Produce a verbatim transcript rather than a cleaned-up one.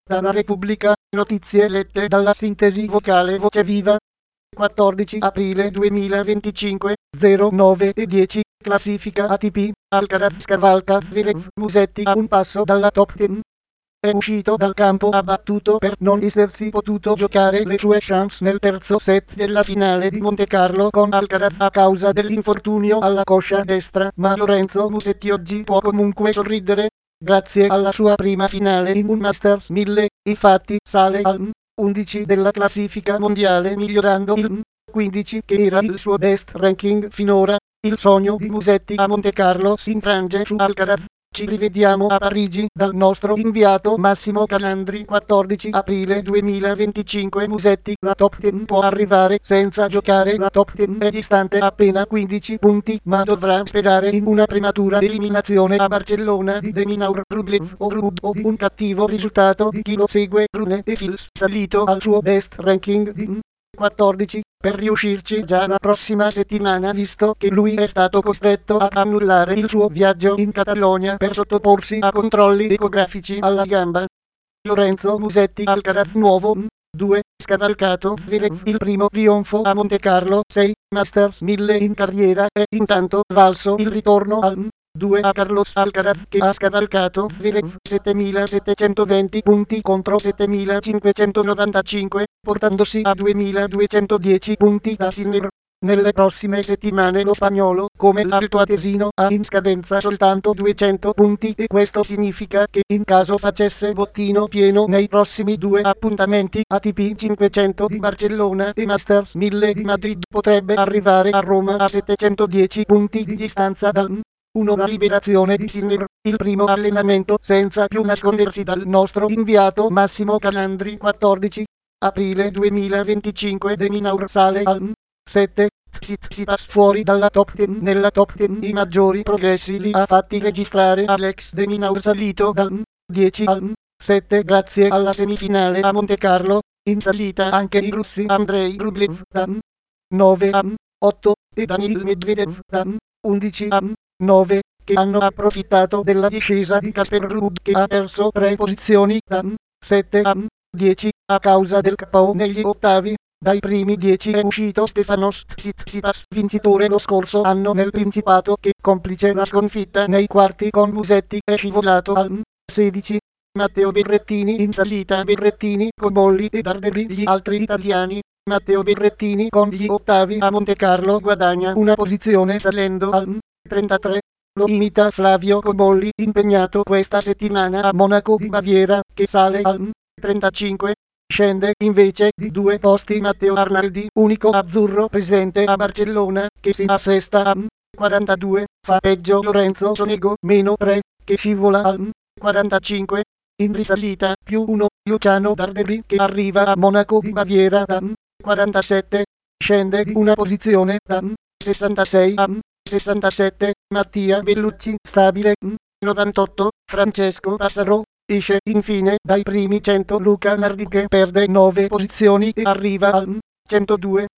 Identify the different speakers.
Speaker 1: Dalla Repubblica, notizie lette dalla sintesi vocale Voce Viva. quattordici aprile duemilaventicinque, zero nove e dieci, classifica A T P, Alcaraz scavalca Zverev, Musetti a un passo dalla top dieci. È uscito dal campo abbattuto per non essersi potuto giocare le sue chance nel terzo set della finale di Montecarlo con Alcaraz a causa dell'infortunio alla coscia destra, ma Lorenzo Musetti oggi può comunque sorridere. Grazie alla sua prima finale in un Masters mille, infatti sale al undici della classifica mondiale migliorando il quindici che era il suo best ranking finora. Il sogno di Musetti a Montecarlo si infrange su Alcaraz. Ci rivediamo a Parigi dal nostro inviato Massimo Calandri. quattordici aprile duemilaventicinque. Musetti, la top dieci può arrivare senza giocare, la top dieci è distante appena quindici punti, ma dovrà sperare in una prematura eliminazione a Barcellona di De Minaur, Rublev o Ruud o di un cattivo risultato di chi lo segue. Rune e Fils salito al suo best ranking di quattordici, per riuscirci già la prossima settimana visto che lui è stato costretto a annullare il suo viaggio in Catalogna per sottoporsi a controlli ecografici alla gamba. Lorenzo Musetti Alcaraz nuovo due, scavalcato Zverev, il primo trionfo a Montecarlo. sei, Masters mille in carriera e intanto valso il ritorno al due a Carlos Alcaraz che ha scavalcato Zverev settemilasettecentoventi punti contro settemilacinquecentonovantacinque, portandosi a duemiladuecentodieci punti da Sinner. Nelle prossime settimane lo spagnolo, come l'altoatesino, ha in scadenza soltanto duecento punti e questo significa che in caso facesse bottino pieno nei prossimi due appuntamenti A T P cinquecento di Barcellona e Masters mille di Madrid potrebbe arrivare a Roma a settecentodieci punti di distanza dal uno. La liberazione di Sinner, il primo allenamento senza più nascondersi dal nostro inviato Massimo Calandri. quattordici aprile duemilaventicinque. De Minaur sale al sette, Tsitsipas fuori dalla top dieci. Nella top dieci i maggiori progressi li ha fatti registrare Alex De Minaur salito dal dieci al sette grazie alla semifinale a Montecarlo. In salita anche i russi Andrei Rublev da nove a otto e Daniil Medvedev da undici a nove, che hanno approfittato della discesa di Casper Ruud che ha perso tre posizioni da sette a dieci a causa del K O negli ottavi. Dai primi dieci è uscito Stefanos Tsitsipas, vincitore lo scorso anno nel Principato, che complice la sconfitta nei quarti con Musetti è scivolato al sedici. Matteo Berrettini in salita, Berrettini, Cobolli e Darderi gli altri italiani. Matteo Berrettini con gli ottavi a Montecarlo guadagna una posizione salendo al trentatré. Lo imita Flavio Cobolli, impegnato questa settimana a Monaco di Baviera, che sale al trentacinque. Scende invece di due posti Matteo Arnaldi, unico azzurro presente a Barcellona, che si assesta a quarantadue. Fa peggio Lorenzo Sonego, meno tre, che scivola al quarantacinque. In risalita, più uno, Luciano Darderi, che arriva a Monaco di Baviera da quarantasette. Scende di una posizione da sessantasei a sessantasette. Mattia Bellucci, stabile novantotto. Francesco Passaro esce infine dai primi cento. Luca Nardi che perde nove posizioni e arriva al centodue.